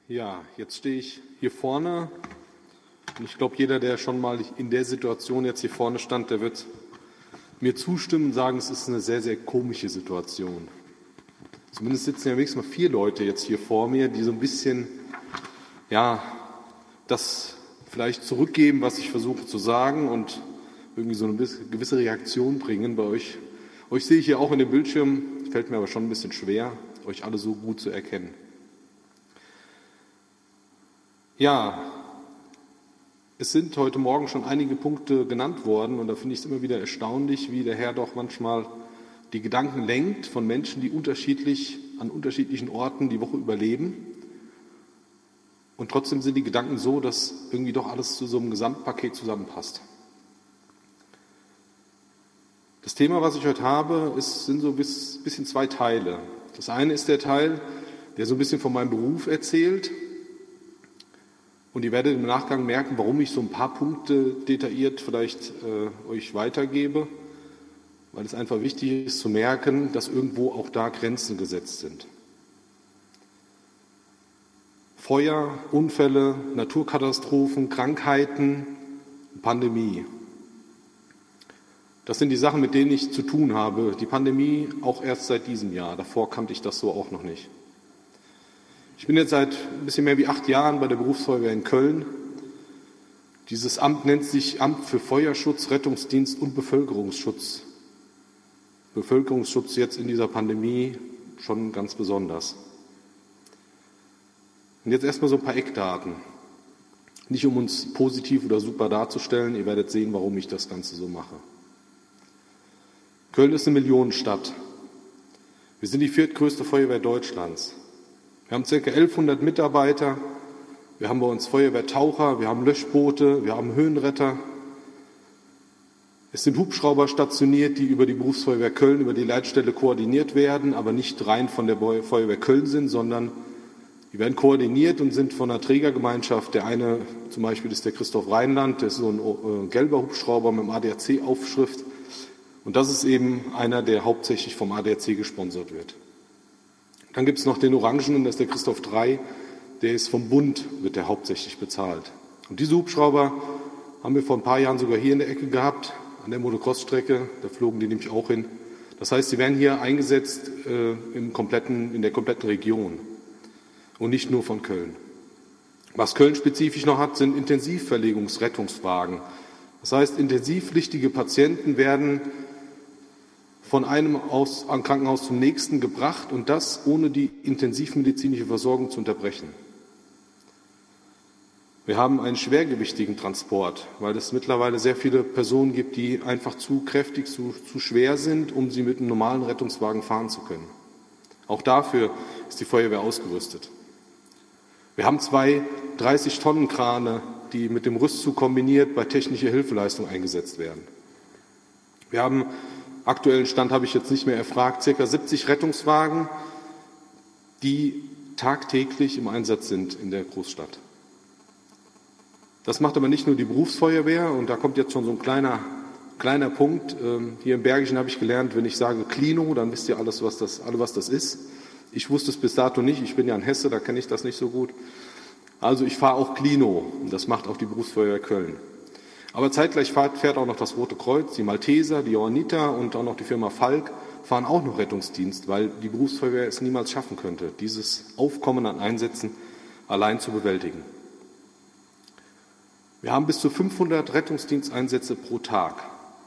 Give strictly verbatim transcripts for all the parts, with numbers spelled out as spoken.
Ja, jetzt stehe ich hier vorne und ich glaube, jeder, der schon mal in der Situation jetzt hier vorne stand, der wird mir zustimmen und sagen, es ist eine sehr, sehr komische Situation. Zumindest sitzen ja wenigstens mal vier Leute jetzt hier vor mir, die so ein bisschen, ja, das vielleicht zurückgeben, was ich versuche zu sagen und irgendwie so eine gewisse Reaktion bringen bei euch. Euch sehe ich hier auch in dem Bildschirm, fällt mir aber schon ein bisschen schwer, euch alle so gut zu erkennen. Ja, es sind heute Morgen schon einige Punkte genannt worden und da finde ich es immer wieder erstaunlich, wie der Herr doch manchmal die Gedanken lenkt von Menschen, die unterschiedlich an unterschiedlichen Orten die Woche überleben. Und trotzdem sind die Gedanken so, dass irgendwie doch alles zu so einem Gesamtpaket zusammenpasst. Das Thema, was ich heute habe, ist, sind so ein bisschen zwei Teile. Das eine ist der Teil, der so ein bisschen von meinem Beruf erzählt. Und ihr werdet im Nachgang merken, warum ich so ein paar Punkte detailliert vielleicht äh, euch weitergebe, weil es einfach wichtig ist zu merken, dass irgendwo auch da Grenzen gesetzt sind. Feuer, Unfälle, Naturkatastrophen, Krankheiten, Pandemie. Das sind die Sachen, mit denen ich zu tun habe. Die Pandemie auch erst seit diesem Jahr. Davor kannte ich das so auch noch nicht. Ich bin jetzt seit ein bisschen mehr wie acht Jahren bei der Berufsfeuerwehr in Köln. Dieses Amt nennt sich Amt für Feuerschutz, Rettungsdienst und Bevölkerungsschutz. Bevölkerungsschutz jetzt in dieser Pandemie schon ganz besonders. Und jetzt erstmal so ein paar Eckdaten. Nicht um uns positiv oder super darzustellen, ihr werdet sehen, warum ich das Ganze so mache. Köln ist eine Millionenstadt. Wir sind die viertgrößte Feuerwehr Deutschlands. Wir haben ca. elfhundert Mitarbeiter, wir haben bei uns Feuerwehrtaucher, wir haben Löschboote, wir haben Höhenretter. Es sind Hubschrauber stationiert, die über die Berufsfeuerwehr Köln, über die Leitstelle koordiniert werden, aber nicht rein von der Feuerwehr Köln sind, sondern die werden koordiniert und sind von einer Trägergemeinschaft. Der eine zum Beispiel ist der Christoph Rheinland, der ist so ein gelber Hubschrauber mit einem A D A C-Aufschrift. Und das ist eben einer, der hauptsächlich vom A D A C gesponsert wird. Dann gibt es noch den Orangenen, das ist der Christoph drei, der ist vom Bund, wird der hauptsächlich bezahlt. Und diese Hubschrauber haben wir vor ein paar Jahren sogar hier in der Ecke gehabt, an der Motocross-Strecke, da flogen die nämlich auch hin. Das heißt, sie werden hier eingesetzt äh, im kompletten, in der kompletten Region und nicht nur von Köln. Was Köln spezifisch noch hat, sind Intensivverlegungsrettungswagen. Das heißt, intensivpflichtige Patienten werden von einem aus, am Krankenhaus zum nächsten gebracht und das ohne die intensivmedizinische Versorgung zu unterbrechen. Wir haben einen schwergewichtigen Transport, weil es mittlerweile sehr viele Personen gibt, die einfach zu kräftig, zu, zu schwer sind, um sie mit einem normalen Rettungswagen fahren zu können. Auch dafür ist die Feuerwehr ausgerüstet. Wir haben zwei dreißig-Tonnen-Krane, die mit dem Rüstzug kombiniert bei technischer Hilfeleistung eingesetzt werden. Wir haben aktuellen Stand habe ich jetzt nicht mehr erfragt, ca. siebzig Rettungswagen, die tagtäglich im Einsatz sind in der Großstadt. Das macht aber nicht nur die Berufsfeuerwehr und da kommt jetzt schon so ein kleiner, kleiner Punkt. Hier im Bergischen habe ich gelernt, wenn ich sage Klino, dann wisst ihr alles, was das, alle, was das ist. Ich wusste es bis dato nicht, ich bin ja in Hesse, da kenne ich das nicht so gut. Also ich fahre auch Klino und das macht auch die Berufsfeuerwehr Köln. Aber zeitgleich fährt auch noch das Rote Kreuz, die Malteser, die Johanniter und auch noch die Firma Falk fahren auch noch Rettungsdienst, weil die Berufsfeuerwehr es niemals schaffen könnte, dieses Aufkommen an Einsätzen allein zu bewältigen. Wir haben bis zu fünfhundert Rettungsdiensteinsätze pro Tag,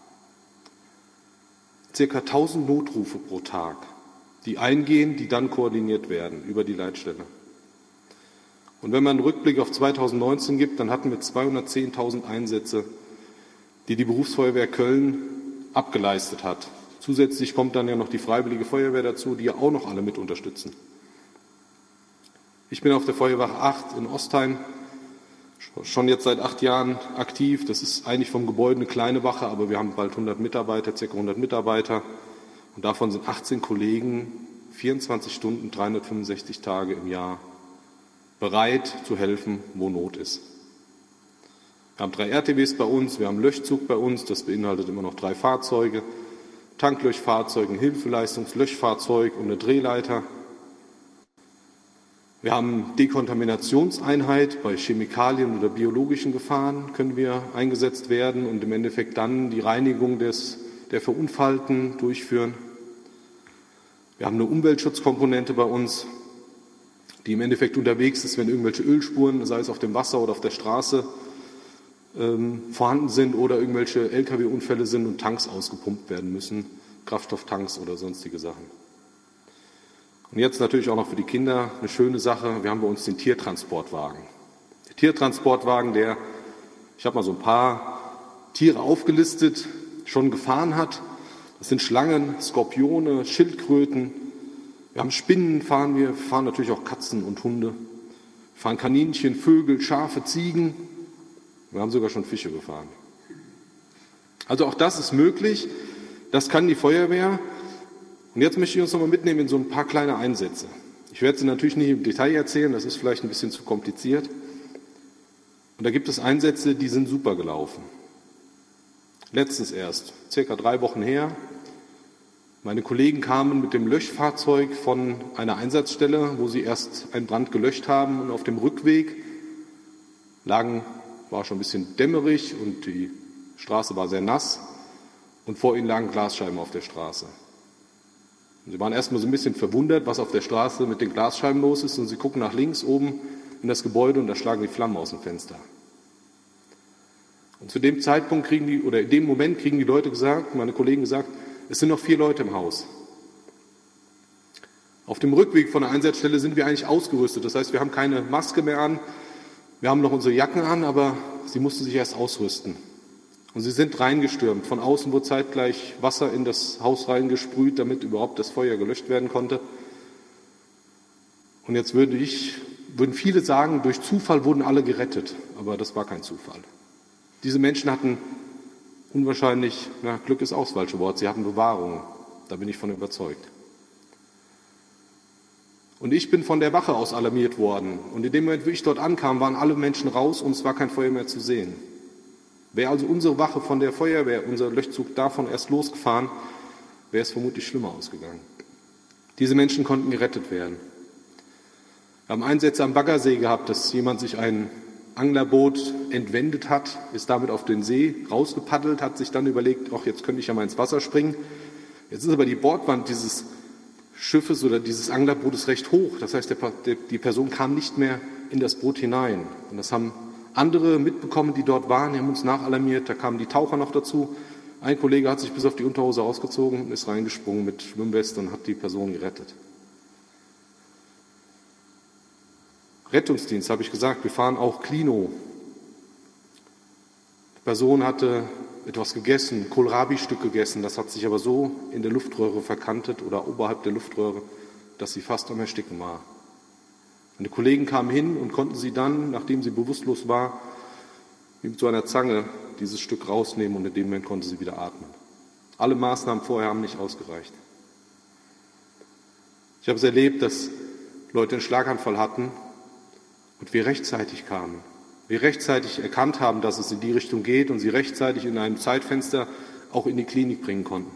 circa tausend Notrufe pro Tag, die eingehen, die dann koordiniert werden über die Leitstelle. Und wenn man einen Rückblick auf zweitausendneunzehn gibt, dann hatten wir zweihundertzehntausend Einsätze, die die Berufsfeuerwehr Köln abgeleistet hat. Zusätzlich kommt dann ja noch die Freiwillige Feuerwehr dazu, die ja auch noch alle mit unterstützen. Ich bin auf der Feuerwache acht in Ostheim schon jetzt seit acht Jahren aktiv. Das ist eigentlich vom Gebäude eine kleine Wache, aber wir haben bald hundert Mitarbeiter, ca. hundert Mitarbeiter. Und davon sind achtzehn Kollegen, vierundzwanzig Stunden, dreihundertfünfundsechzig Tage im Jahr bereit zu helfen, wo Not ist. Wir haben drei R T Ws bei uns, wir haben einen Löschzug bei uns, das beinhaltet immer noch drei Fahrzeuge, Tanklöschfahrzeug, ein Hilfeleistungslöschfahrzeug und eine Drehleiter. Wir haben Dekontaminationseinheit bei Chemikalien oder biologischen Gefahren können wir eingesetzt werden und im Endeffekt dann die Reinigung des, der Verunfallten durchführen. Wir haben eine Umweltschutzkomponente bei uns, die im Endeffekt unterwegs ist, wenn irgendwelche Ölspuren, sei es auf dem Wasser oder auf der Straße, ähm, vorhanden sind oder irgendwelche L K W-Unfälle sind und Tanks ausgepumpt werden müssen, Kraftstofftanks oder sonstige Sachen. Und jetzt natürlich auch noch für die Kinder eine schöne Sache, wir haben bei uns den Tiertransportwagen. Der Tiertransportwagen, der, ich habe mal so ein paar Tiere aufgelistet, schon gefahren hat. Das sind Schlangen, Skorpione, Schildkröten, wir haben Spinnen, fahren wir, wir fahren natürlich auch Katzen und Hunde, wir fahren Kaninchen, Vögel, Schafe, Ziegen, wir haben sogar schon Fische gefahren. Also auch das ist möglich, das kann die Feuerwehr. Und jetzt möchte ich uns noch mal mitnehmen in so ein paar kleine Einsätze. Ich werde sie natürlich nicht im Detail erzählen, das ist vielleicht ein bisschen zu kompliziert. Und da gibt es Einsätze, die sind super gelaufen. Letztens erst, circa drei Wochen her, meine Kollegen kamen mit dem Löschfahrzeug von einer Einsatzstelle, wo sie erst einen Brand gelöscht haben und auf dem Rückweg lagen, war schon ein bisschen dämmerig und die Straße war sehr nass und vor ihnen lagen Glasscheiben auf der Straße. Und sie waren erstmal so ein bisschen verwundert, was auf der Straße mit den Glasscheiben los ist, und sie gucken nach links oben in das Gebäude und da schlagen die Flammen aus dem Fenster. Und zu dem Zeitpunkt kriegen die, oder in dem Moment kriegen die Leute gesagt, meine Kollegen gesagt, es sind noch vier Leute im Haus. Auf dem Rückweg von der Einsatzstelle sind wir eigentlich ausgerüstet, das heißt, wir haben keine Maske mehr an, wir haben noch unsere Jacken an, aber sie mussten sich erst ausrüsten. Und sie sind reingestürmt. Von außen wurde zeitgleich Wasser in das Haus reingesprüht, damit überhaupt das Feuer gelöscht werden konnte. Und jetzt würde ich, würden viele sagen, durch Zufall wurden alle gerettet. Aber das war kein Zufall. Diese Menschen hatten unwahrscheinlich, na, Glück ist auch das falsche Wort, sie hatten Bewahrung. Da bin ich von überzeugt. Und ich bin von der Wache aus alarmiert worden. Und in dem Moment, wo ich dort ankam, waren alle Menschen raus und es war kein Feuer mehr zu sehen. Wäre also unsere Wache von der Feuerwehr, unser Löschzug davon erst losgefahren, wäre es vermutlich schlimmer ausgegangen. Diese Menschen konnten gerettet werden. Wir haben Einsätze am Baggersee gehabt, dass jemand sich ein Anglerboot entwendet hat, ist damit auf den See rausgepaddelt, hat sich dann überlegt, ach, jetzt könnte ich ja mal ins Wasser springen. Jetzt ist aber die Bordwand dieses Schiffes oder dieses Anglerbootes recht hoch. Das heißt, der, der, die Person kam nicht mehr in das Boot hinein. Und das haben andere mitbekommen, die dort waren, die haben uns nachalarmiert, da kamen die Taucher noch dazu. Ein Kollege hat sich bis auf die Unterhose ausgezogen und ist reingesprungen mit Schwimmweste und hat die Person gerettet. Rettungsdienst, habe ich gesagt, wir fahren auch Klino. Die Person hatte etwas gegessen, Kohlrabi-Stück gegessen, das hat sich aber so in der Luftröhre verkantet oder oberhalb der Luftröhre, dass sie fast am Ersticken war. Meine Kollegen kamen hin und konnten sie dann, nachdem sie bewusstlos war, mit so einer Zange dieses Stück rausnehmen und in dem Moment konnte sie wieder atmen. Alle Maßnahmen vorher haben nicht ausgereicht. Ich habe es erlebt, dass Leute einen Schlaganfall hatten und wir rechtzeitig kamen. Wir rechtzeitig erkannt haben, dass es in die Richtung geht und sie rechtzeitig in einem Zeitfenster auch in die Klinik bringen konnten.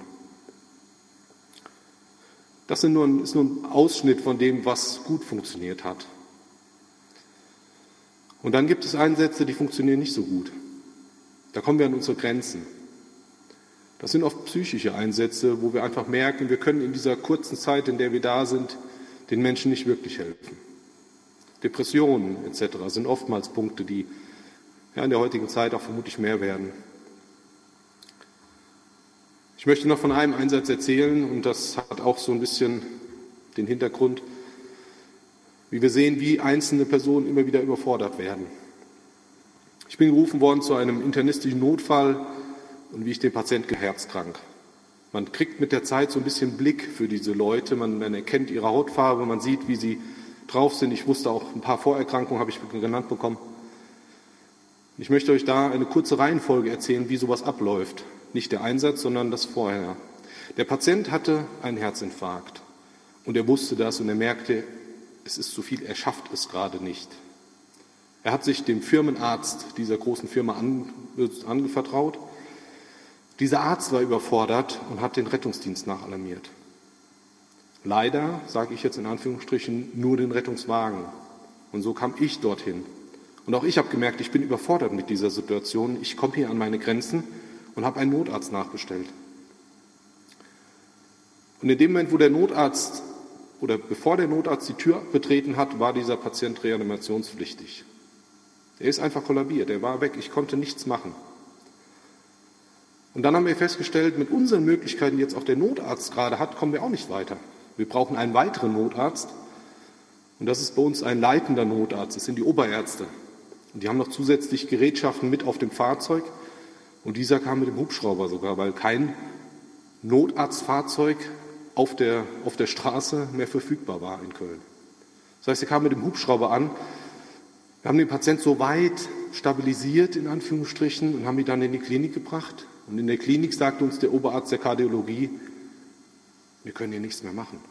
Das ist nur ein, ist nur ein Ausschnitt von dem, was gut funktioniert hat. Und dann gibt es Einsätze, die funktionieren nicht so gut. Da kommen wir an unsere Grenzen. Das sind oft psychische Einsätze, wo wir einfach merken, wir können in dieser kurzen Zeit, in der wir da sind, den Menschen nicht wirklich helfen. Depressionen et cetera sind oftmals Punkte, die ja, in der heutigen Zeit auch vermutlich mehr werden. Ich möchte noch von einem Einsatz erzählen und das hat auch so ein bisschen den Hintergrund, wie wir sehen, wie einzelne Personen immer wieder überfordert werden. Ich bin gerufen worden zu einem internistischen Notfall und wie ich den Patienten herzkrank. Man kriegt mit der Zeit so ein bisschen Blick für diese Leute, man, man erkennt ihre Hautfarbe, man sieht, wie sie drauf sind. Ich wusste auch, ein paar Vorerkrankungen habe ich genannt bekommen. Ich möchte euch da eine kurze Reihenfolge erzählen, wie sowas abläuft. Nicht der Einsatz, sondern das Vorher. Der Patient hatte einen Herzinfarkt und er wusste das und er merkte, es ist zu viel, er schafft es gerade nicht. Er hat sich dem Firmenarzt dieser großen Firma an, anvertraut. Dieser Arzt war überfordert und hat den Rettungsdienst nachalarmiert. Leider, sage ich jetzt in Anführungsstrichen, nur den Rettungswagen. Und so kam ich dorthin. Und auch ich habe gemerkt, ich bin überfordert mit dieser Situation. Ich komme hier an meine Grenzen und habe einen Notarzt nachbestellt. Und in dem Moment, wo der Notarzt oder bevor der Notarzt die Tür betreten hat, war dieser Patient reanimationspflichtig. Er ist einfach kollabiert, er war weg, ich konnte nichts machen. Und dann haben wir festgestellt, mit unseren Möglichkeiten, die jetzt auch der Notarzt gerade hat, kommen wir auch nicht weiter. Wir brauchen einen weiteren Notarzt und das ist bei uns ein leitender Notarzt, das sind die Oberärzte. Und die haben noch zusätzlich Gerätschaften mit auf dem Fahrzeug und dieser kam mit dem Hubschrauber sogar, weil kein Notarztfahrzeug auf der, auf der Straße mehr verfügbar war in Köln. Das heißt, er kam mit dem Hubschrauber an. Wir haben den Patienten so weit stabilisiert, in Anführungsstrichen, und haben ihn dann in die Klinik gebracht. Und in der Klinik sagte uns der Oberarzt der Kardiologie, wir können hier nichts mehr machen.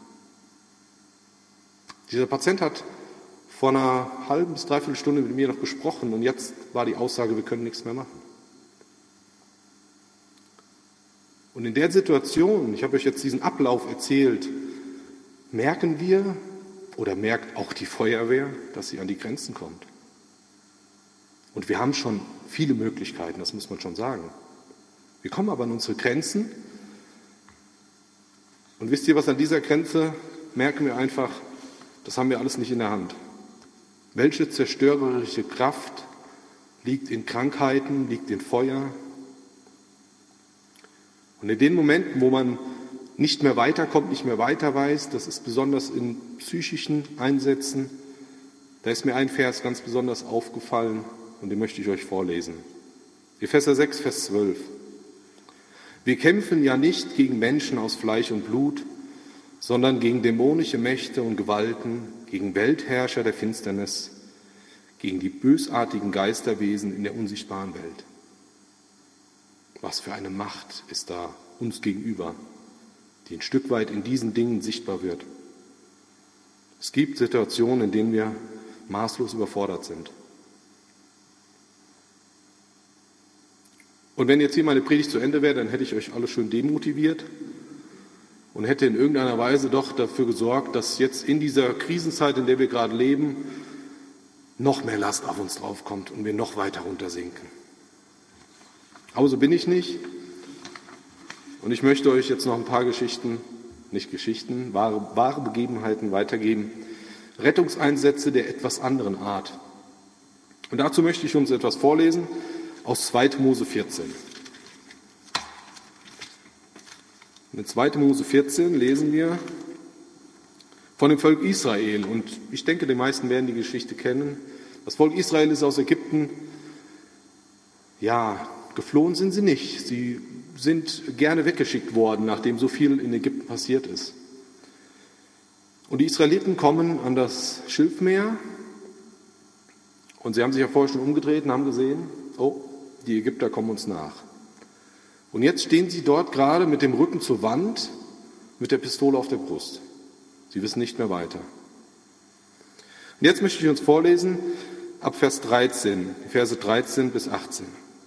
Dieser Patient hat vor einer halben bis dreiviertel Stunde mit mir noch gesprochen und jetzt war die Aussage, wir können nichts mehr machen. Und in der Situation, ich habe euch jetzt diesen Ablauf erzählt, merken wir oder merkt auch die Feuerwehr, dass sie an die Grenzen kommt. Und wir haben schon viele Möglichkeiten, das muss man schon sagen. Wir kommen aber an unsere Grenzen und wisst ihr, was an dieser Grenze merken wir einfach, das haben wir alles nicht in der Hand. Welche zerstörerische Kraft liegt in Krankheiten, liegt in Feuer? Und in den Momenten, wo man nicht mehr weiterkommt, nicht mehr weiter weiß, das ist besonders in psychischen Einsätzen, da ist mir ein Vers ganz besonders aufgefallen und den möchte ich euch vorlesen. Epheser sechs, Vers zwölf. Wir kämpfen ja nicht gegen Menschen aus Fleisch und Blut, sondern gegen dämonische Mächte und Gewalten, gegen Weltherrscher der Finsternis, gegen die bösartigen Geisterwesen in der unsichtbaren Welt. Was für eine Macht ist da uns gegenüber, die ein Stück weit in diesen Dingen sichtbar wird. Es gibt Situationen, in denen wir maßlos überfordert sind. Und wenn jetzt hier meine Predigt zu Ende wäre, dann hätte ich euch alle schön demotiviert und hätte in irgendeiner Weise doch dafür gesorgt, dass jetzt in dieser Krisenzeit, in der wir gerade leben, noch mehr Last auf uns draufkommt und wir noch weiter runtersinken. Aber so bin ich nicht. Und ich möchte euch jetzt noch ein paar Geschichten, nicht Geschichten, wahre, wahre Begebenheiten weitergeben. Rettungseinsätze der etwas anderen Art. Und dazu möchte ich uns etwas vorlesen aus zweiter Mose vierzehn. In zweiter Mose vierzehn lesen wir von dem Volk Israel. Und ich denke, die meisten werden die Geschichte kennen. Das Volk Israel ist aus Ägypten, ja, geflohen sind sie nicht. Sie sind gerne weggeschickt worden, nachdem so viel in Ägypten passiert ist. Und die Israeliten kommen an das Schilfmeer und sie haben sich ja vorher schon umgedreht und haben gesehen, oh, die Ägypter kommen uns nach. Und jetzt stehen sie dort gerade mit dem Rücken zur Wand, mit der Pistole auf der Brust. Sie wissen nicht mehr weiter. Und jetzt möchte ich uns vorlesen ab Vers dreizehn, Verse dreizehn bis achtzehn.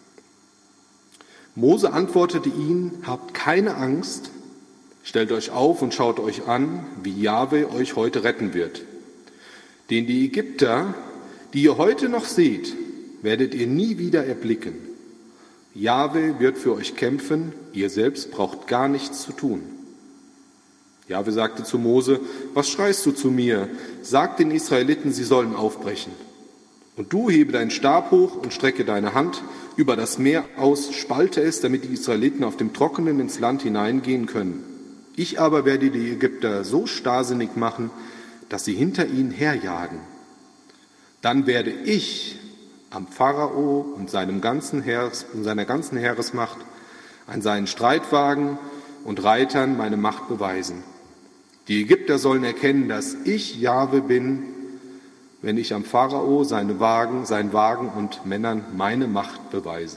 Mose antwortete ihnen, habt keine Angst, stellt euch auf und schaut euch an, wie Jahwe euch heute retten wird. Denn die Ägypter, die ihr heute noch seht, werdet ihr nie wieder erblicken. Jahwe wird für euch kämpfen, ihr selbst braucht gar nichts zu tun. Jahwe sagte zu Mose, was schreist du zu mir? Sag den Israeliten, sie sollen aufbrechen. Und du hebe deinen Stab hoch und strecke deine Hand über das Meer aus, spalte es, damit die Israeliten auf dem Trockenen ins Land hineingehen können. Ich aber werde die Ägypter so starrsinnig machen, dass sie hinter ihnen herjagen. Dann werde ich am Pharao und seinem ganzen Heeres, und seiner ganzen Heeresmacht, an seinen Streitwagen und Reitern meine Macht beweisen. Die Ägypter sollen erkennen, dass ich Jahwe bin, wenn ich am Pharao, seine Wagen, seinen Wagen und Männern meine Macht beweise.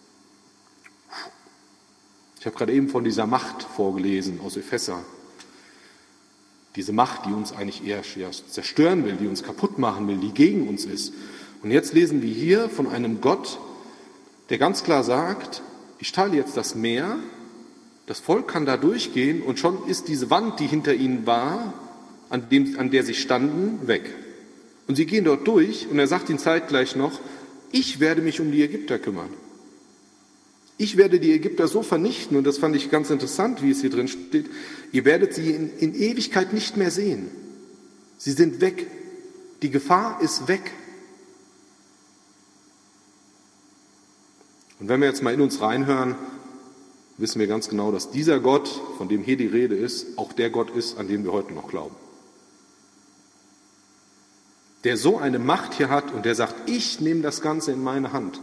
Ich habe gerade eben von dieser Macht vorgelesen aus Epheser. Diese Macht, die uns eigentlich eher zerstören will, die uns kaputt machen will, die gegen uns ist. Und jetzt lesen wir hier von einem Gott, der ganz klar sagt, ich teile jetzt das Meer, Das Volk kann da durchgehen und schon ist diese Wand, die hinter ihnen war, an, dem, an der sie standen, weg. Und sie gehen dort durch und er sagt ihnen zeitgleich noch, ich werde mich um die Ägypter kümmern. Ich werde die Ägypter so vernichten, und das fand ich ganz interessant, wie es hier drin steht, ihr werdet sie in, in Ewigkeit nicht mehr sehen. Sie sind weg. Die Gefahr ist weg. Und wenn wir jetzt mal in uns reinhören, wissen wir ganz genau, dass dieser Gott, von dem hier die Rede ist, auch der Gott ist, an den wir heute noch glauben. Der so eine Macht hier hat und der sagt, ich nehme das Ganze in meine Hand.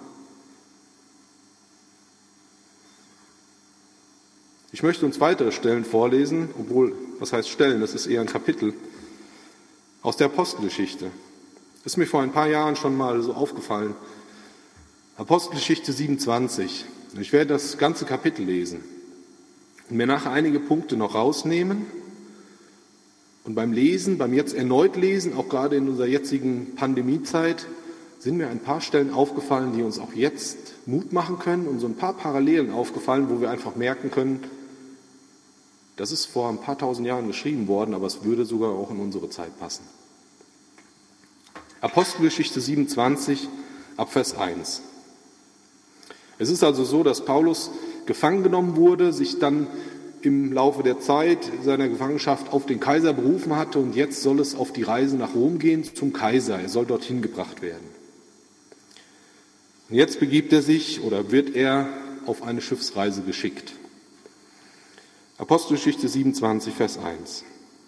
Ich möchte uns weitere Stellen vorlesen, obwohl, was heißt Stellen, das ist eher ein Kapitel, aus der Apostelgeschichte. Ist mir vor ein paar Jahren schon mal so aufgefallen. Apostelgeschichte siebenundzwanzig. Ich werde das ganze Kapitel lesen und mir nachher einige Punkte noch rausnehmen. Und beim Lesen, beim jetzt erneut Lesen, auch gerade in unserer jetzigen Pandemiezeit, sind mir ein paar Stellen aufgefallen, die uns auch jetzt Mut machen können und so ein paar Parallelen aufgefallen, wo wir einfach merken können, das ist vor ein paar tausend Jahren geschrieben worden, aber es würde sogar auch in unsere Zeit passen. Apostelgeschichte siebenundzwanzig, ab Vers eins. Es ist also so, dass Paulus gefangen genommen wurde, sich dann im Laufe der Zeit seiner Gefangenschaft auf den Kaiser berufen hatte und jetzt soll es auf die Reise nach Rom gehen zum Kaiser. Er soll dorthin gebracht werden. Und jetzt begibt er sich oder wird er auf eine Schiffsreise geschickt. Apostelgeschichte siebenundzwanzig, Vers eins.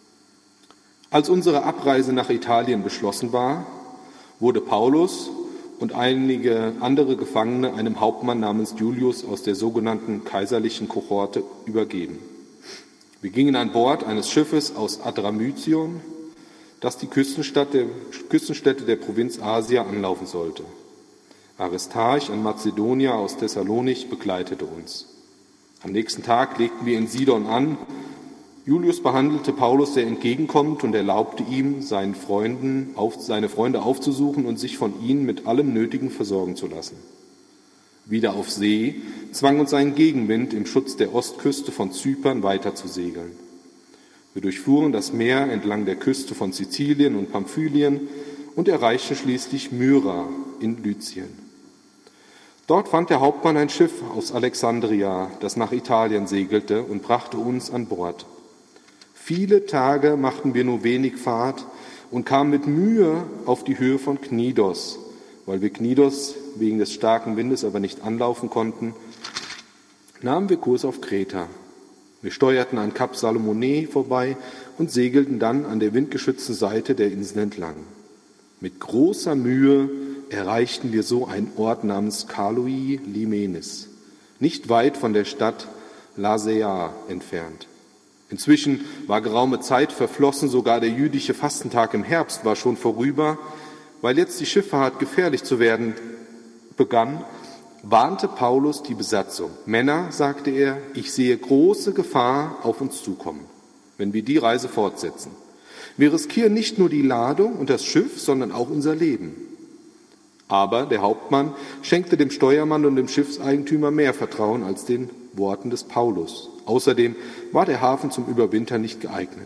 Als unsere Abreise nach Italien beschlossen war, wurde Paulus und einige andere Gefangene einem Hauptmann namens Julius aus der sogenannten kaiserlichen Kohorte übergeben. Wir gingen an Bord eines Schiffes aus Adramytion, das die Küstenstadt der, Küstenstädte der Provinz Asia anlaufen sollte. Aristarch, ein Mazedonier aus Thessalonich, begleitete uns. Am nächsten Tag legten wir in Sidon an. Julius behandelte Paulus sehr entgegenkommend und erlaubte ihm, seinen Freunden auf, seine Freunde aufzusuchen und sich von ihnen mit allem Nötigen versorgen zu lassen. Wieder auf See zwang uns ein Gegenwind, im Schutz der Ostküste von Zypern weiter zu segeln. Wir durchfuhren das Meer entlang der Küste von Sizilien und Pamphylien und erreichten schließlich Myra in Lyzien. Dort fand der Hauptmann ein Schiff aus Alexandria, das nach Italien segelte, und brachte uns an Bord. Viele Tage machten wir nur wenig Fahrt und kamen mit Mühe auf die Höhe von Knidos. Weil wir Knidos wegen des starken Windes aber nicht anlaufen konnten, nahmen wir Kurs auf Kreta. Wir steuerten an Kap Salomone vorbei und segelten dann an der windgeschützten Seite der Insel entlang. Mit großer Mühe erreichten wir so einen Ort namens Kaloi Limenis, nicht weit von der Stadt Lasea entfernt. Inzwischen war geraume Zeit verflossen, sogar der jüdische Fastentag im Herbst war schon vorüber. Weil jetzt die Schifffahrt gefährlich zu werden begann, warnte Paulus die Besatzung. Männer, sagte er, ich sehe große Gefahr auf uns zukommen, wenn wir die Reise fortsetzen. Wir riskieren nicht nur die Ladung und das Schiff, sondern auch unser Leben. Aber der Hauptmann schenkte dem Steuermann und dem Schiffseigentümer mehr Vertrauen als den Worten des Paulus. Außerdem war der Hafen zum Überwintern nicht geeignet.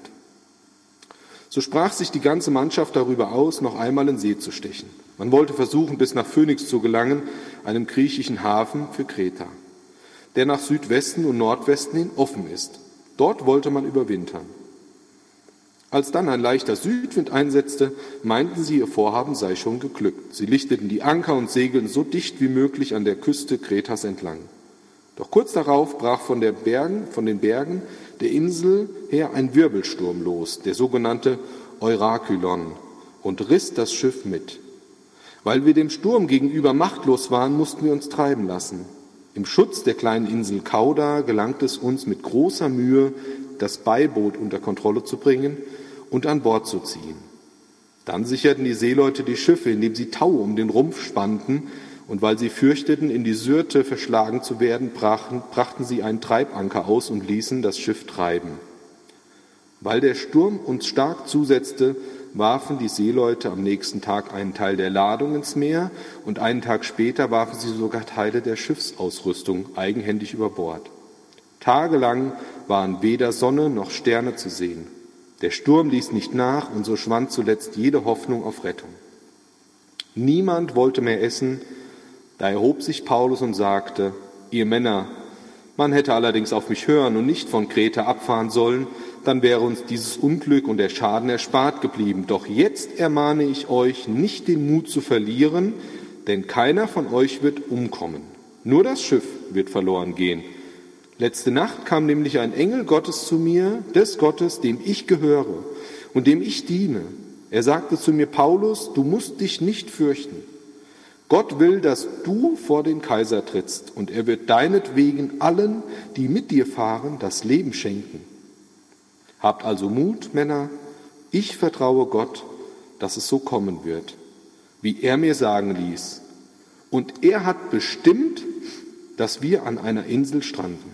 So sprach sich die ganze Mannschaft darüber aus, noch einmal in See zu stechen. Man wollte versuchen, bis nach Phönix zu gelangen, einem griechischen Hafen für Kreta, der nach Südwesten und Nordwesten hin offen ist. Dort wollte man überwintern. Als dann ein leichter Südwind einsetzte, meinten sie, ihr Vorhaben sei schon geglückt. Sie lichteten die Anker und segelten so dicht wie möglich an der Küste Kretas entlang. Doch kurz darauf brach von, der Bergen, von den Bergen der Insel her ein Wirbelsturm los, der sogenannte Eurakylon, und riss das Schiff mit. Weil wir dem Sturm gegenüber machtlos waren, mussten wir uns treiben lassen. Im Schutz der kleinen Insel Kauda gelangte es uns mit großer Mühe, das Beiboot unter Kontrolle zu bringen und an Bord zu ziehen. Dann sicherten die Seeleute die Schiffe, indem sie Tau um den Rumpf spannten, und weil sie fürchteten, in die Syrte verschlagen zu werden, brachen, brachten sie einen Treibanker aus und ließen das Schiff treiben. Weil der Sturm uns stark zusetzte, warfen die Seeleute am nächsten Tag einen Teil der Ladung ins Meer und einen Tag später warfen sie sogar Teile der Schiffsausrüstung eigenhändig über Bord. Tagelang waren weder Sonne noch Sterne zu sehen. Der Sturm ließ nicht nach und so schwand zuletzt jede Hoffnung auf Rettung. Niemand wollte mehr essen, da erhob sich Paulus und sagte, ihr Männer, man hätte allerdings auf mich hören und nicht von Kreta abfahren sollen, dann wäre uns dieses Unglück und der Schaden erspart geblieben. Doch jetzt ermahne ich euch, nicht den Mut zu verlieren, denn keiner von euch wird umkommen. Nur das Schiff wird verloren gehen. Letzte Nacht kam nämlich ein Engel Gottes zu mir, des Gottes, dem ich gehöre und dem ich diene. Er sagte zu mir, Paulus, du musst dich nicht fürchten. Gott will, dass du vor den Kaiser trittst, und er wird deinetwegen allen, die mit dir fahren, das Leben schenken. Habt also Mut, Männer, ich vertraue Gott, dass es so kommen wird, wie er mir sagen ließ. Und er hat bestimmt, dass wir an einer Insel stranden.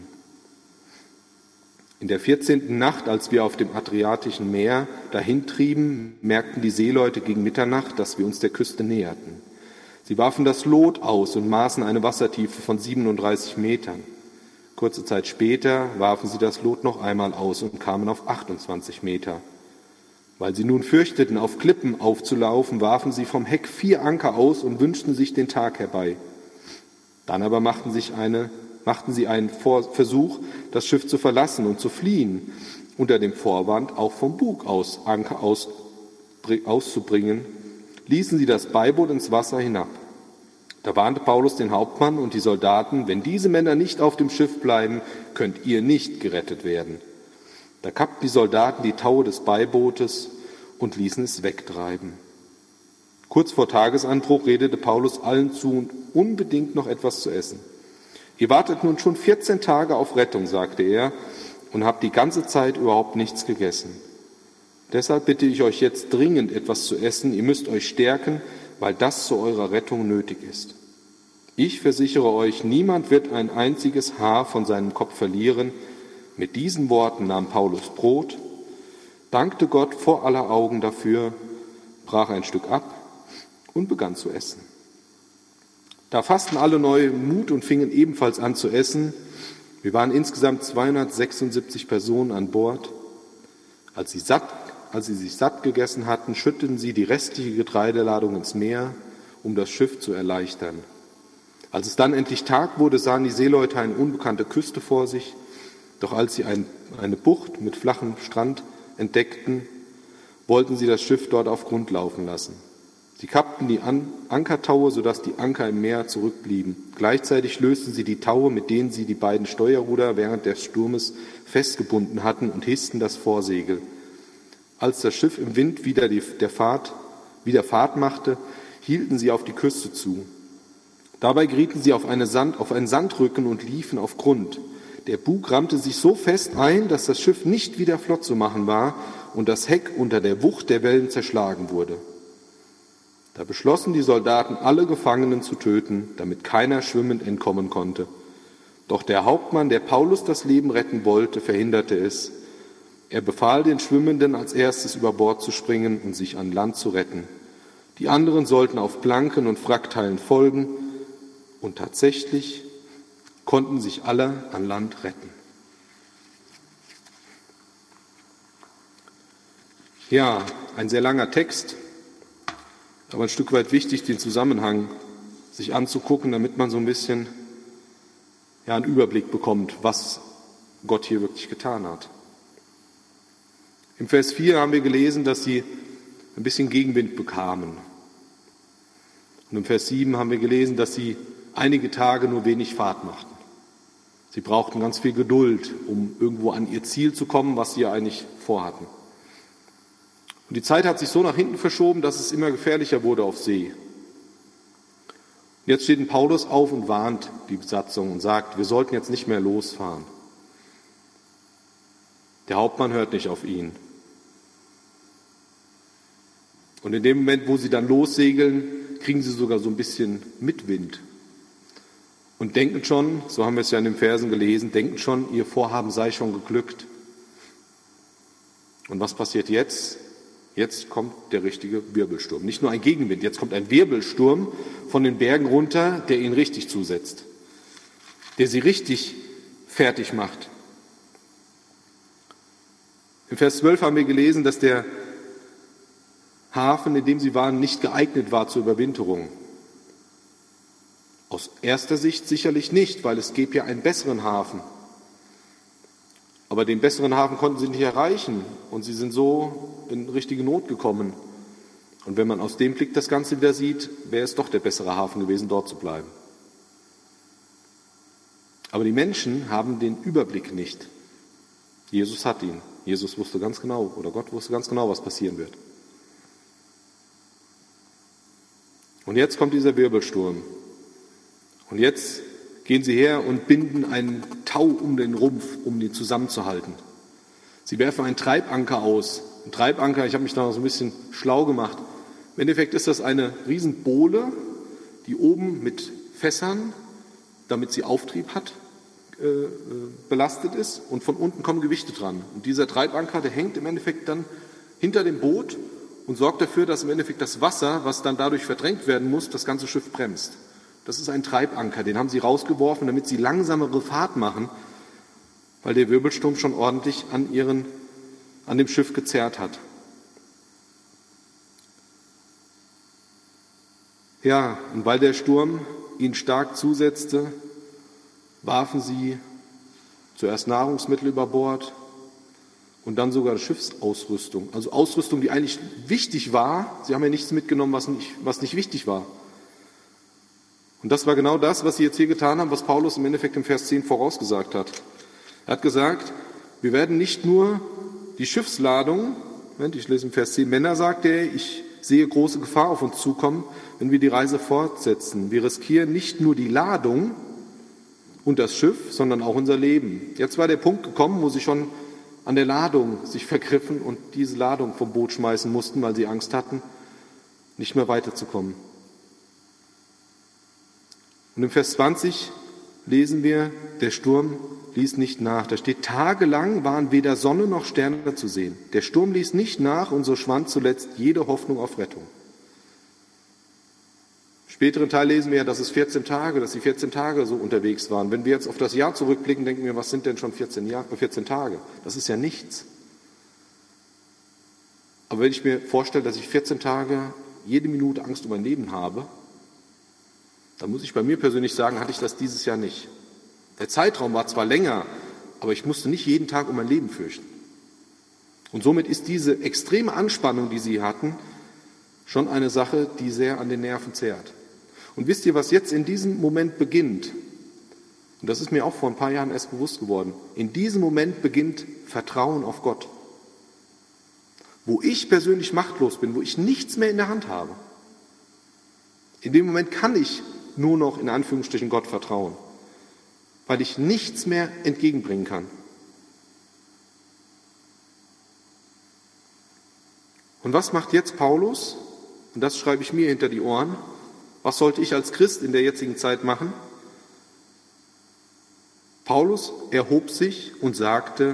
In der vierzehnten Nacht, als wir auf dem Adriatischen Meer dahintrieben, merkten die Seeleute gegen Mitternacht, dass wir uns der Küste näherten. Sie warfen das Lot aus und maßen eine Wassertiefe von siebenunddreißig Metern. Kurze Zeit später warfen sie das Lot noch einmal aus und kamen auf achtundzwanzig Meter. Weil sie nun fürchteten, auf Klippen aufzulaufen, warfen sie vom Heck vier Anker aus und wünschten sich den Tag herbei. Dann aber machten, sich eine, machten sie einen Versuch, das Schiff zu verlassen und zu fliehen, unter dem Vorwand, auch vom Bug aus Anker aus, auszubringen, ließen sie das Beiboot ins Wasser hinab. Da warnte Paulus den Hauptmann und die Soldaten, wenn diese Männer nicht auf dem Schiff bleiben, könnt ihr nicht gerettet werden. Da kappten die Soldaten die Taue des Beibootes und ließen es wegtreiben. Kurz vor Tagesanbruch redete Paulus allen zu, und unbedingt noch etwas zu essen. Ihr wartet nun schon vierzehn Tage auf Rettung, sagte er, und habt die ganze Zeit überhaupt nichts gegessen. Deshalb bitte ich euch jetzt dringend etwas zu essen. Ihr müsst euch stärken, weil das zu eurer Rettung nötig ist. Ich versichere euch, niemand wird ein einziges Haar von seinem Kopf verlieren. Mit diesen Worten nahm Paulus Brot, dankte Gott vor aller Augen dafür, brach ein Stück ab und begann zu essen. Da fassten alle neu Mut und fingen ebenfalls an zu essen. Wir waren insgesamt zweihundertsechsundsiebzig Personen an Bord. Als sie, satt, als sie sich satt gegessen hatten, schütteten sie die restliche Getreideladung ins Meer, um das Schiff zu erleichtern. Als es dann endlich Tag wurde, sahen die Seeleute eine unbekannte Küste vor sich. Doch als sie ein, eine Bucht mit flachem Strand entdeckten, wollten sie das Schiff dort auf Grund laufen lassen. Sie kappten die An- Ankertaue, sodass die Anker im Meer zurückblieben. Gleichzeitig lösten sie die Taue, mit denen sie die beiden Steuerruder während des Sturmes festgebunden hatten, und hissten das Vorsegel. Als das Schiff im Wind wieder, die, der Fahrt, wieder Fahrt machte, hielten sie auf die Küste zu. Dabei gerieten sie auf, eine Sand, auf einen Sandrücken und liefen auf Grund. Der Bug rammte sich so fest ein, dass das Schiff nicht wieder flott zu machen war und das Heck unter der Wucht der Wellen zerschlagen wurde. Da beschlossen die Soldaten, alle Gefangenen zu töten, damit keiner schwimmend entkommen konnte. Doch der Hauptmann, der Paulus das Leben retten wollte, verhinderte es. Er befahl den Schwimmenden, als erstes über Bord zu springen und sich an Land zu retten. Die anderen sollten auf Planken und Wrackteilen folgen, und tatsächlich konnten sich alle an Land retten. Ja, ein sehr langer Text, aber ein Stück weit wichtig, den Zusammenhang sich anzugucken, damit man so ein bisschen ja, einen Überblick bekommt, was Gott hier wirklich getan hat. Im Vers vier haben wir gelesen, dass sie ein bisschen Gegenwind bekamen. Und im Vers sieben haben wir gelesen, dass sie einige Tage nur wenig Fahrt machten. Sie brauchten ganz viel Geduld, um irgendwo an ihr Ziel zu kommen, was sie ja eigentlich vorhatten. Und die Zeit hat sich so nach hinten verschoben, dass es immer gefährlicher wurde auf See. Jetzt steht ein Paulus auf und warnt die Besatzung und sagt, wir sollten jetzt nicht mehr losfahren. Der Hauptmann hört nicht auf ihn. Und in dem Moment, wo sie dann lossegeln, kriegen sie sogar so ein bisschen Mitwind. Und denken schon, so haben wir es ja in den Versen gelesen, denken schon, ihr Vorhaben sei schon geglückt. Und was passiert jetzt? Jetzt kommt der richtige Wirbelsturm. Nicht nur ein Gegenwind, jetzt kommt ein Wirbelsturm von den Bergen runter, der ihnen richtig zusetzt. Der sie richtig fertig macht. Im Vers zwölf haben wir gelesen, dass der Hafen, in dem sie waren, nicht geeignet war zur Überwinterung. Aus erster Sicht sicherlich nicht, weil es gäbe ja einen besseren Hafen. Aber den besseren Hafen konnten sie nicht erreichen und sie sind so in richtige Not gekommen. Und wenn man aus dem Blick das Ganze wieder sieht, wäre es doch der bessere Hafen gewesen, dort zu bleiben. Aber die Menschen haben den Überblick nicht. Jesus hat ihn. Jesus wusste ganz genau, oder Gott wusste ganz genau, was passieren wird. Und jetzt kommt dieser Wirbelsturm. Und jetzt gehen sie her und binden einen Tau um den Rumpf, um ihn zusammenzuhalten. Sie werfen einen Treibanker aus. Ein Treibanker, ich habe mich da noch so ein bisschen schlau gemacht. Im Endeffekt ist das eine Riesenbohle, die oben mit Fässern, damit sie Auftrieb hat, äh, belastet ist. Und von unten kommen Gewichte dran. Und dieser Treibanker, der hängt im Endeffekt dann hinter dem Boot und sorgt dafür, dass im Endeffekt das Wasser, was dann dadurch verdrängt werden muss, das ganze Schiff bremst. Das ist ein Treibanker, den haben sie rausgeworfen, damit sie langsamere Fahrt machen, weil der Wirbelsturm schon ordentlich an, ihren, an dem Schiff gezerrt hat. Ja, und weil der Sturm ihnen stark zusetzte, warfen sie zuerst Nahrungsmittel über Bord und dann sogar Schiffsausrüstung. Also Ausrüstung, die eigentlich wichtig war. Sie haben ja nichts mitgenommen, was nicht, was nicht wichtig war. Und das war genau das, was sie jetzt hier getan haben, was Paulus im Endeffekt im Vers zehn vorausgesagt hat. Er hat gesagt, wir werden nicht nur die Schiffsladung, ich lese im Vers zehn, Männer, sagt er, ich sehe große Gefahr auf uns zukommen, wenn wir die Reise fortsetzen. Wir riskieren nicht nur die Ladung und das Schiff, sondern auch unser Leben. Jetzt war der Punkt gekommen, wo sie schon an der Ladung sich vergriffen und diese Ladung vom Boot schmeißen mussten, weil sie Angst hatten, nicht mehr weiterzukommen. Und im Vers zwanzig lesen wir, der Sturm ließ nicht nach. Da steht, tagelang waren weder Sonne noch Sterne zu sehen. Der Sturm ließ nicht nach und so schwand zuletzt jede Hoffnung auf Rettung. Im späteren Teil lesen wir ja, dass es vierzehn Tage, dass sie vierzehn Tage so unterwegs waren. Wenn wir jetzt auf das Jahr zurückblicken, denken wir, was sind denn schon vierzehn, Jahr, vierzehn Tage? Das ist ja nichts. Aber wenn ich mir vorstelle, dass ich vierzehn Tage jede Minute Angst um mein Leben habe, dann muss ich bei mir persönlich sagen, hatte ich das dieses Jahr nicht. Der Zeitraum war zwar länger, aber ich musste nicht jeden Tag um mein Leben fürchten. Und somit ist diese extreme Anspannung, die sie hatten, schon eine Sache, die sehr an den Nerven zehrt. Und wisst ihr, was jetzt in diesem Moment beginnt? Und das ist mir auch vor ein paar Jahren erst bewusst geworden. In diesem Moment beginnt Vertrauen auf Gott. Wo ich persönlich machtlos bin, wo ich nichts mehr in der Hand habe. In dem Moment kann ich nur noch in Anführungsstrichen Gott vertrauen, weil ich nichts mehr entgegenbringen kann. Und was macht jetzt Paulus? Und das schreibe ich mir hinter die Ohren. Was sollte ich als Christ in der jetzigen Zeit machen? Paulus erhob sich und sagte,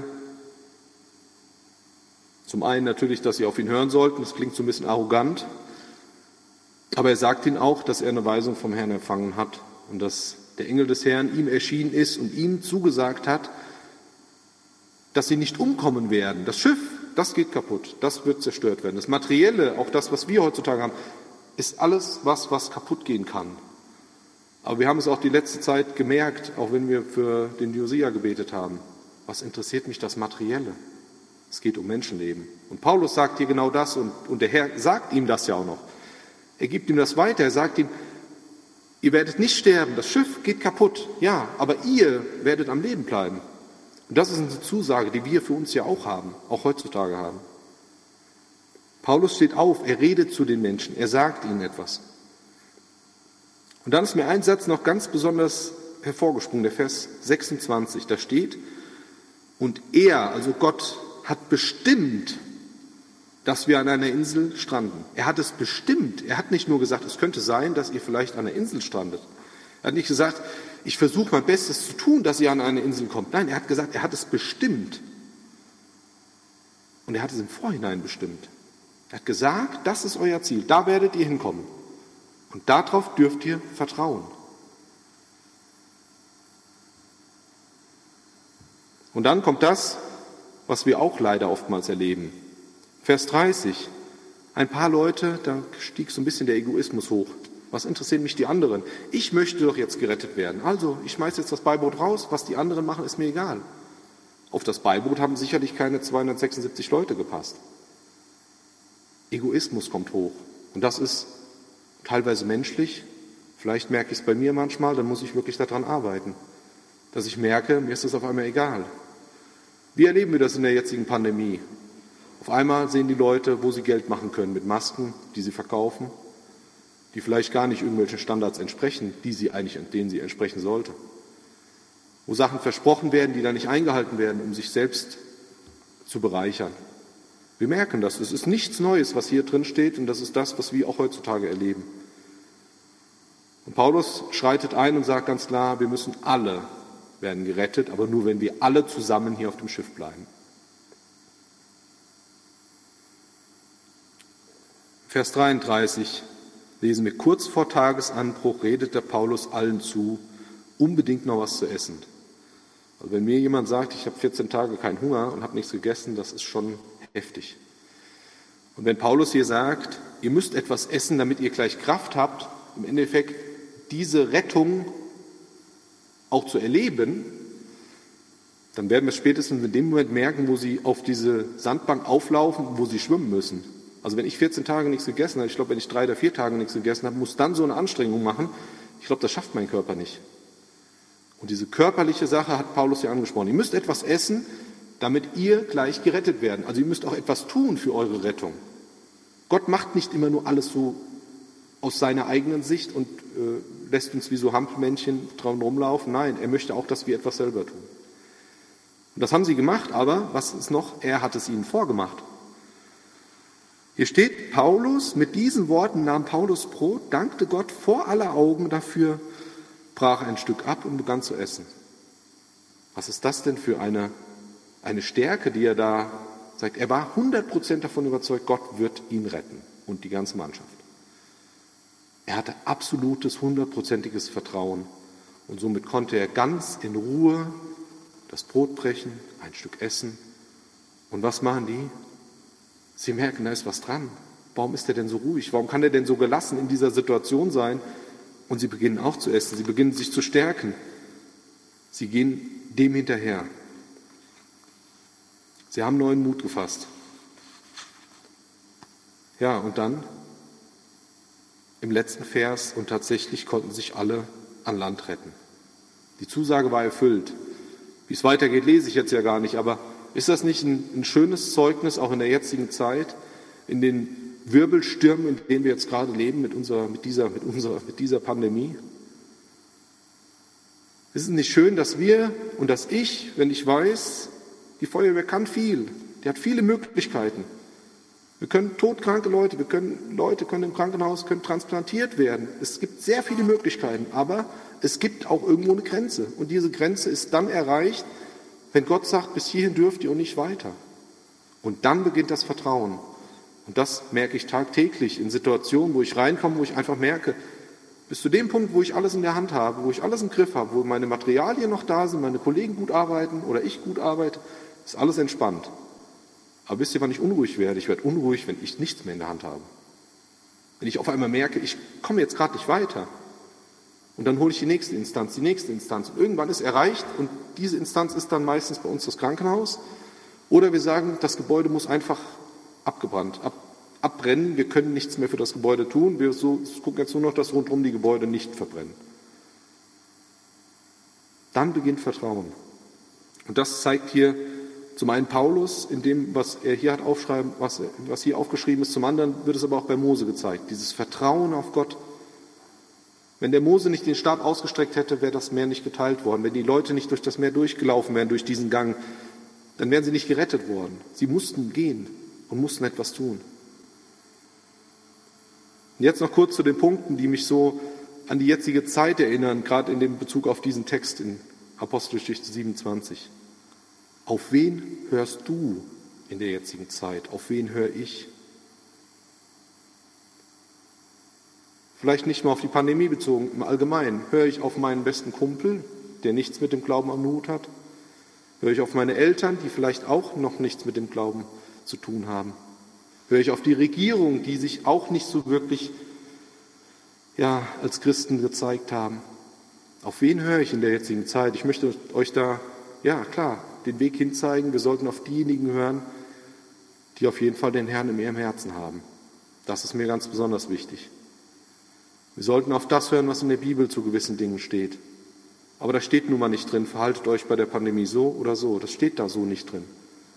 zum einen natürlich, dass sie auf ihn hören sollten, das klingt so ein bisschen arrogant, aber er sagt ihnen auch, dass er eine Weisung vom Herrn empfangen hat und dass der Engel des Herrn ihm erschienen ist und ihm zugesagt hat, dass sie nicht umkommen werden. Das Schiff, das geht kaputt, das wird zerstört werden. Das Materielle, auch das, was wir heutzutage haben, ist alles was, was kaputt gehen kann. Aber wir haben es auch die letzte Zeit gemerkt, auch wenn wir für den Josia gebetet haben. Was interessiert mich das Materielle? Es geht um Menschenleben. Und Paulus sagt hier genau das und, und der Herr sagt ihm das ja auch noch. Er gibt ihm das weiter, er sagt ihm, ihr werdet nicht sterben, das Schiff geht kaputt, ja, aber ihr werdet am Leben bleiben. Und das ist eine Zusage, die wir für uns ja auch haben, auch heutzutage haben. Paulus steht auf, er redet zu den Menschen, er sagt ihnen etwas. Und dann ist mir ein Satz noch ganz besonders hervorgesprungen, der Vers sechsundzwanzig, da steht, und er, also Gott, hat bestimmt, dass wir an einer Insel stranden. Er hat es bestimmt. Er hat nicht nur gesagt, es könnte sein, dass ihr vielleicht an einer Insel strandet. Er hat nicht gesagt, ich versuche mein Bestes zu tun, dass ihr an eine Insel kommt. Nein, er hat gesagt, er hat es bestimmt. Und er hat es im Vorhinein bestimmt. Er hat gesagt, das ist euer Ziel, da werdet ihr hinkommen. Und darauf dürft ihr vertrauen. Und dann kommt das, was wir auch leider oftmals erleben. Vers dreißig. Ein paar Leute, da stieg so ein bisschen der Egoismus hoch. Was interessieren mich die anderen? Ich möchte doch jetzt gerettet werden. Also, ich schmeiße jetzt das Beiboot raus. Was die anderen machen, ist mir egal. Auf das Beiboot haben sicherlich keine zweihundertsechsundsiebzig Leute gepasst. Egoismus kommt hoch. Und das ist teilweise menschlich. Vielleicht merke ich es bei mir manchmal, dann muss ich wirklich daran arbeiten. Dass ich merke, mir ist das auf einmal egal. Wie erleben wir das in der jetzigen Pandemie? Auf einmal sehen die Leute, wo sie Geld machen können mit Masken, die sie verkaufen, die vielleicht gar nicht irgendwelchen Standards entsprechen, die sie eigentlich, denen sie entsprechen sollte. Wo Sachen versprochen werden, die dann nicht eingehalten werden, um sich selbst zu bereichern. Wir merken das. Es ist nichts Neues, was hier drin steht, und das ist das, was wir auch heutzutage erleben. Und Paulus schreitet ein und sagt ganz klar, wir müssen alle werden gerettet, aber nur, wenn wir alle zusammen hier auf dem Schiff bleiben. Vers dreiunddreißig lesen wir, kurz vor Tagesanbruch redet der Paulus allen zu, unbedingt noch was zu essen. Also wenn mir jemand sagt, ich habe vierzehn Tage keinen Hunger und habe nichts gegessen, das ist schon heftig. Und wenn Paulus hier sagt, ihr müsst etwas essen, damit ihr gleich Kraft habt, im Endeffekt diese Rettung auch zu erleben, dann werden wir spätestens in dem Moment merken, wo sie auf diese Sandbank auflaufen, wo sie schwimmen müssen. Also wenn ich vierzehn Tage nichts gegessen habe, ich glaube, wenn ich drei oder vier Tage nichts gegessen habe, muss dann so eine Anstrengung machen, ich glaube, das schafft mein Körper nicht. Und diese körperliche Sache hat Paulus ja angesprochen. Ihr müsst etwas essen, damit ihr gleich gerettet werden. Also ihr müsst auch etwas tun für eure Rettung. Gott macht nicht immer nur alles so aus seiner eigenen Sicht und äh, lässt uns wie so Hampelmännchen dran rumlaufen. Nein, er möchte auch, dass wir etwas selber tun. Und das haben sie gemacht, aber was ist noch? Er hat es ihnen vorgemacht. Hier steht, Paulus, mit diesen Worten nahm Paulus Brot, dankte Gott vor aller Augen dafür, brach ein Stück ab und begann zu essen. Was ist das denn für eine, eine Stärke, die er da sagt? Er war hundert Prozent davon überzeugt, Gott wird ihn retten und die ganze Mannschaft. Er hatte absolutes, hundertprozentiges Vertrauen und somit konnte er ganz in Ruhe das Brot brechen, ein Stück essen. Und was machen die? Sie merken, da ist was dran. Warum ist er denn so ruhig? Warum kann er denn so gelassen in dieser Situation sein? Und sie beginnen auch zu essen. Sie beginnen sich zu stärken. Sie gehen dem hinterher. Sie haben neuen Mut gefasst. Ja, und dann im letzten Vers, und tatsächlich konnten sich alle an Land retten. Die Zusage war erfüllt. Wie es weitergeht, lese ich jetzt ja gar nicht, aber ist das nicht ein, ein schönes Zeugnis, auch in der jetzigen Zeit, in den Wirbelstürmen, in denen wir jetzt gerade leben, mit, unserer, mit, dieser, mit, unserer, mit dieser Pandemie? Ist es nicht schön, dass wir und dass ich, wenn ich weiß, die Feuerwehr kann viel, die hat viele Möglichkeiten. Wir können todkranke Leute, wir können Leute können im Krankenhaus können transplantiert werden. Es gibt sehr viele Möglichkeiten, aber es gibt auch irgendwo eine Grenze. Und diese Grenze ist dann erreicht, wenn Gott sagt, bis hierhin dürft ihr und nicht weiter. Und dann beginnt das Vertrauen. Und das merke ich tagtäglich in Situationen, wo ich reinkomme, wo ich einfach merke, bis zu dem Punkt, wo ich alles in der Hand habe, wo ich alles im Griff habe, wo meine Materialien noch da sind, meine Kollegen gut arbeiten oder ich gut arbeite, ist alles entspannt. Aber wisst ihr, wann ich unruhig werde? Ich werde unruhig, wenn ich nichts mehr in der Hand habe. Wenn ich auf einmal merke, ich komme jetzt gerade nicht weiter. Und dann hole ich die nächste Instanz, die nächste Instanz. Und irgendwann ist erreicht und diese Instanz ist dann meistens bei uns das Krankenhaus. Oder wir sagen, das Gebäude muss einfach abgebrannt, ab, abbrennen. Wir können nichts mehr für das Gebäude tun. Wir so, gucken jetzt nur noch, dass rundherum die Gebäude nicht verbrennen. Dann beginnt Vertrauen. Und das zeigt hier zum einen Paulus, in dem, was er hier hat aufschreiben, was, was hier aufgeschrieben ist. Zum anderen wird es aber auch bei Mose gezeigt. Dieses Vertrauen auf Gott. Wenn der Mose nicht den Stab ausgestreckt hätte, wäre das Meer nicht geteilt worden. Wenn die Leute nicht durch das Meer durchgelaufen wären, durch diesen Gang, dann wären sie nicht gerettet worden. Sie mussten gehen und mussten etwas tun. Und jetzt noch kurz zu den Punkten, die mich so an die jetzige Zeit erinnern, gerade in dem Bezug auf diesen Text in Apostelgeschichte siebenundzwanzig. Auf wen hörst du in der jetzigen Zeit? Auf wen höre ich? Vielleicht nicht mal auf die Pandemie bezogen, im Allgemeinen. Höre ich auf meinen besten Kumpel, der nichts mit dem Glauben am Hut hat? Höre ich auf meine Eltern, die vielleicht auch noch nichts mit dem Glauben zu tun haben? Höre ich auf die Regierung, die sich auch nicht so wirklich ja, als Christen gezeigt haben? Auf wen höre ich in der jetzigen Zeit? Ich möchte euch da, ja klar, den Weg hinzeigen. Wir sollten auf diejenigen hören, die auf jeden Fall den Herrn in ihrem Herzen haben. Das ist mir ganz besonders wichtig. Wir sollten auf das hören, was in der Bibel zu gewissen Dingen steht. Aber da steht nun mal nicht drin, verhaltet euch bei der Pandemie so oder so. Das steht da so nicht drin.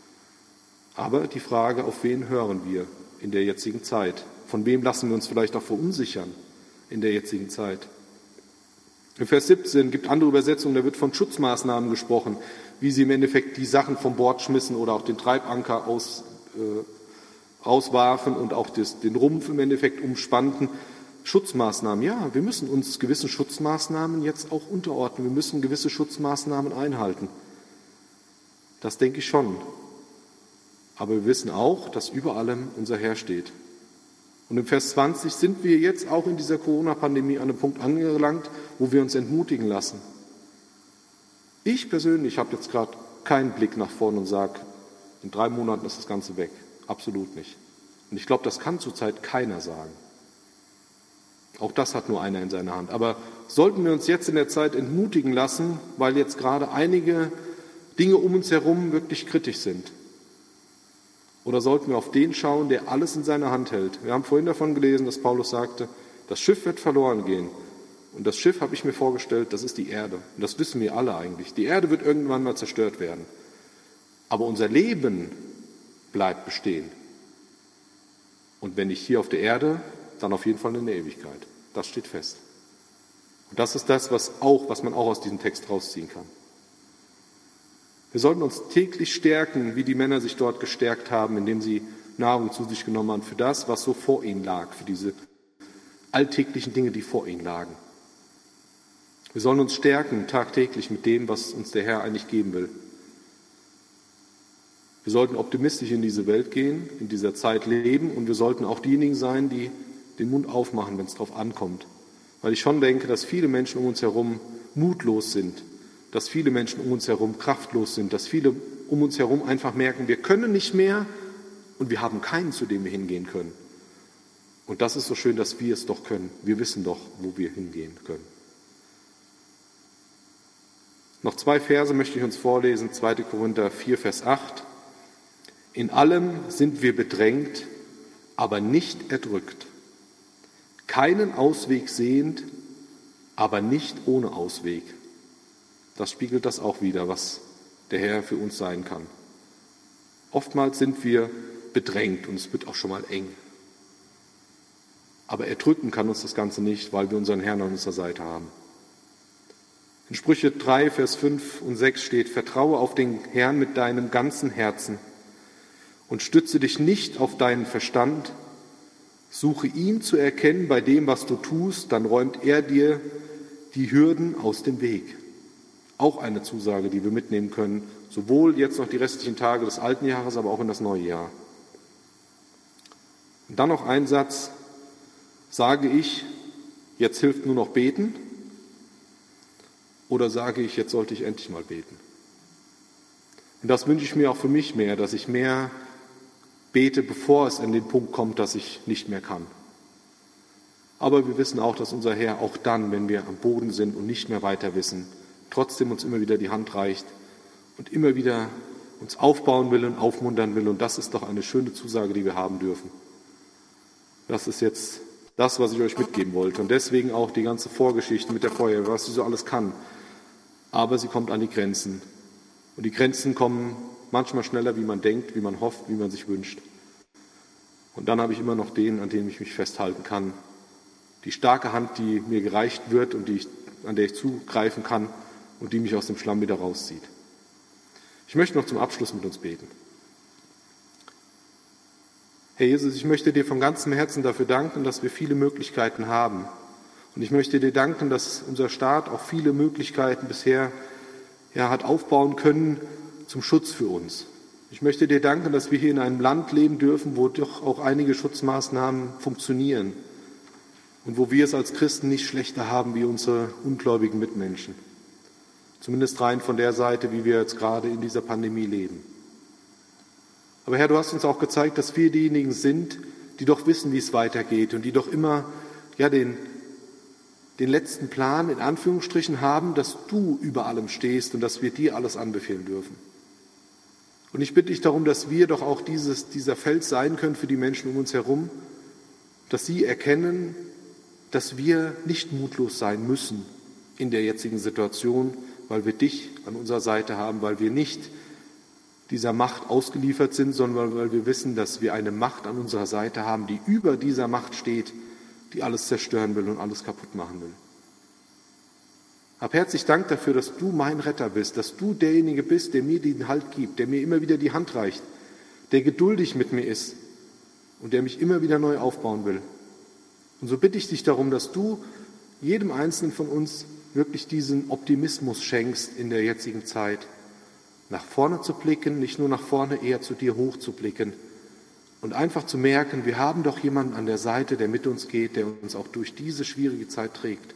Aber die Frage, auf wen hören wir in der jetzigen Zeit? Von wem lassen wir uns vielleicht auch verunsichern in der jetzigen Zeit? In Vers siebzehn gibt andere Übersetzungen, da wird von Schutzmaßnahmen gesprochen, wie sie im Endeffekt die Sachen vom Bord schmissen oder auch den Treibanker aus, äh, auswarfen und auch das, den Rumpf im Endeffekt umspannten. Schutzmaßnahmen, ja, wir müssen uns gewissen Schutzmaßnahmen jetzt auch unterordnen. Wir müssen gewisse Schutzmaßnahmen einhalten. Das denke ich schon. Aber wir wissen auch, dass über allem unser Herr steht. Und im Vers zwanzig sind wir jetzt auch in dieser Corona-Pandemie an einem Punkt angelangt, wo wir uns entmutigen lassen. Ich persönlich habe jetzt gerade keinen Blick nach vorne und sage, in drei Monaten ist das Ganze weg. Absolut nicht. Und ich glaube, das kann zurzeit keiner sagen. Auch das hat nur einer in seiner Hand. Aber sollten wir uns jetzt in der Zeit entmutigen lassen, weil jetzt gerade einige Dinge um uns herum wirklich kritisch sind? Oder sollten wir auf den schauen, der alles in seiner Hand hält? Wir haben vorhin davon gelesen, dass Paulus sagte, das Schiff wird verloren gehen. Und das Schiff, habe ich mir vorgestellt, das ist die Erde. Und das wissen wir alle eigentlich. Die Erde wird irgendwann mal zerstört werden. Aber unser Leben bleibt bestehen. Und wenn nicht hier auf der Erde, dann auf jeden Fall in der Ewigkeit. Das steht fest. Und das ist das, was, auch, was man auch aus diesem Text rausziehen kann. Wir sollten uns täglich stärken, wie die Männer sich dort gestärkt haben, indem sie Nahrung zu sich genommen haben für das, was so vor ihnen lag, für diese alltäglichen Dinge, die vor ihnen lagen. Wir sollen uns stärken tagtäglich mit dem, was uns der Herr eigentlich geben will. Wir sollten optimistisch in diese Welt gehen, in dieser Zeit leben und wir sollten auch diejenigen sein, die den Mund aufmachen, wenn es darauf ankommt. Weil ich schon denke, dass viele Menschen um uns herum mutlos sind, dass viele Menschen um uns herum kraftlos sind, dass viele um uns herum einfach merken, wir können nicht mehr und wir haben keinen, zu dem wir hingehen können. Und das ist so schön, dass wir es doch können. Wir wissen doch, wo wir hingehen können. Noch zwei Verse möchte ich uns vorlesen, zweiter Korinther vier, Vers acht. In allem sind wir bedrängt, aber nicht erdrückt. Keinen Ausweg sehend, aber nicht ohne Ausweg. Das spiegelt das auch wider, was der Herr für uns sein kann. Oftmals sind wir bedrängt und es wird auch schon mal eng. Aber erdrücken kann uns das Ganze nicht, weil wir unseren Herrn an unserer Seite haben. In Sprüche drei, Vers fünf und sechs steht, vertraue auf den Herrn mit deinem ganzen Herzen und stütze dich nicht auf deinen Verstand. Suche ihn zu erkennen bei dem, was du tust, dann räumt er dir die Hürden aus dem Weg. Auch eine Zusage, die wir mitnehmen können, sowohl jetzt noch die restlichen Tage des alten Jahres, aber auch in das neue Jahr. Und dann noch ein Satz, sage ich, jetzt hilft nur noch beten, oder sage ich, jetzt sollte ich endlich mal beten. Und das wünsche ich mir auch für mich mehr, dass ich mehr bete, bevor es an den Punkt kommt, dass ich nicht mehr kann. Aber wir wissen auch, dass unser Herr auch dann, wenn wir am Boden sind und nicht mehr weiter wissen, trotzdem uns immer wieder die Hand reicht und immer wieder uns aufbauen will und aufmuntern will. Und das ist doch eine schöne Zusage, die wir haben dürfen. Das ist jetzt das, was ich euch mitgeben wollte. Und deswegen auch die ganze Vorgeschichte mit der Feuerwehr, was sie so alles kann. Aber sie kommt an die Grenzen. Und die Grenzen kommen manchmal schneller, wie man denkt, wie man hofft, wie man sich wünscht. Und dann habe ich immer noch den, an dem ich mich festhalten kann. Die starke Hand, die mir gereicht wird und die ich, an der ich zugreifen kann und die mich aus dem Schlamm wieder rauszieht. Ich möchte noch zum Abschluss mit uns beten. Herr Jesus, ich möchte dir von ganzem Herzen dafür danken, dass wir viele Möglichkeiten haben. Und ich möchte dir danken, dass unser Staat auch viele Möglichkeiten bisher ja, hat aufbauen können zum Schutz für uns. Ich möchte dir danken, dass wir hier in einem Land leben dürfen, wo doch auch einige Schutzmaßnahmen funktionieren und wo wir es als Christen nicht schlechter haben wie unsere ungläubigen Mitmenschen. Zumindest rein von der Seite, wie wir jetzt gerade in dieser Pandemie leben. Aber Herr, du hast uns auch gezeigt, dass wir diejenigen sind, die doch wissen, wie es weitergeht und die doch immer ja, den, den letzten Plan in Anführungsstrichen haben, dass du über allem stehst und dass wir dir alles anbefehlen dürfen. Und ich bitte dich darum, dass wir doch auch dieses, dieser Fels sein können für die Menschen um uns herum, dass sie erkennen, dass wir nicht mutlos sein müssen in der jetzigen Situation, weil wir dich an unserer Seite haben, weil wir nicht dieser Macht ausgeliefert sind, sondern weil wir wissen, dass wir eine Macht an unserer Seite haben, die über dieser Macht steht, die alles zerstören will und alles kaputt machen will. Hab herzlich Dank dafür, dass du mein Retter bist, dass du derjenige bist, der mir den Halt gibt, der mir immer wieder die Hand reicht, der geduldig mit mir ist und der mich immer wieder neu aufbauen will. Und so bitte ich dich darum, dass du jedem Einzelnen von uns wirklich diesen Optimismus schenkst in der jetzigen Zeit, nach vorne zu blicken, nicht nur nach vorne, eher zu dir hoch zu blicken und einfach zu merken, wir haben doch jemanden an der Seite, der mit uns geht, der uns auch durch diese schwierige Zeit trägt.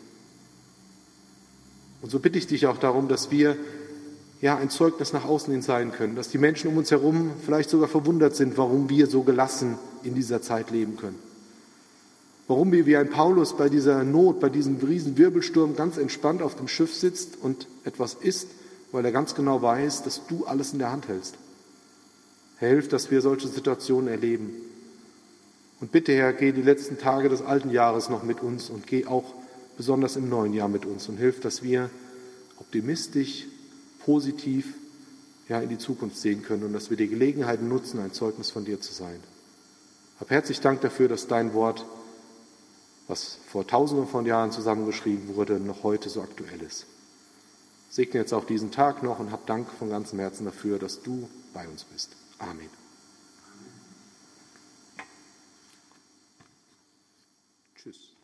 Und so bitte ich dich auch darum, dass wir ja ein Zeugnis nach außen hin sein können, dass die Menschen um uns herum vielleicht sogar verwundert sind, warum wir so gelassen in dieser Zeit leben können. Warum wir wie ein Paulus bei dieser Not, bei diesem riesen Wirbelsturm ganz entspannt auf dem Schiff sitzt und etwas isst, weil er ganz genau weiß, dass du alles in der Hand hältst. Herr, hilf, dass wir solche Situationen erleben. Und bitte, Herr, geh die letzten Tage des alten Jahres noch mit uns und geh auch besonders im neuen Jahr mit uns und hilf, dass wir optimistisch, positiv ja, in die Zukunft sehen können und dass wir die Gelegenheiten nutzen, ein Zeugnis von dir zu sein. Hab herzlich Dank dafür, dass dein Wort, was vor Tausenden von Jahren zusammengeschrieben wurde, noch heute so aktuell ist. Segne jetzt auch diesen Tag noch und hab Dank von ganzem Herzen dafür, dass du bei uns bist. Amen. Tschüss.